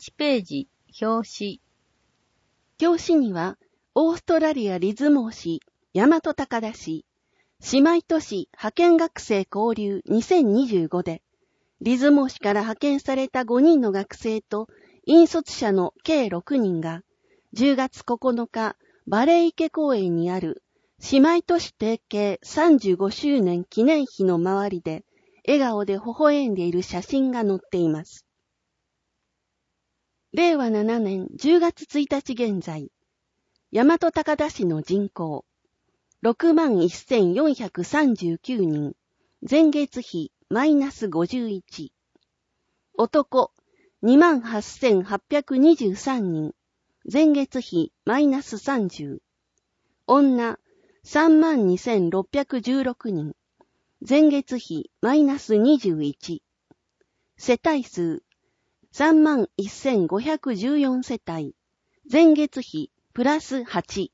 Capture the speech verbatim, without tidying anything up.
ちページ、表紙。 表紙には、オーストラリアリズモー市、大和高田市、姉妹都市派遣学生交流にせんにじゅうごで、リズモー市から派遣されたごにんの学生と引率者の計ろくにんが、じゅうがつここのか、バレー池公園にある姉妹都市提携さんじゅうごしゅうねん記念碑の周りで、笑顔で微笑んでいる写真が載っています。れいわななねんじゅうがつついたち現在、大和高田市の人口、ろくまんせんよんひゃくさんじゅうきゅうにん、前月比マイナスごじゅういち。男、にまんはっせんはっぴゃくにじゅうさんにん、前月比マイナスさんじゅう。女、さんまんにせんろっぴゃくじゅうろくにん、前月比マイナスにじゅういち。世帯数、さんまんせんごひゃくじゅうよんせたい、前月比プラスはち。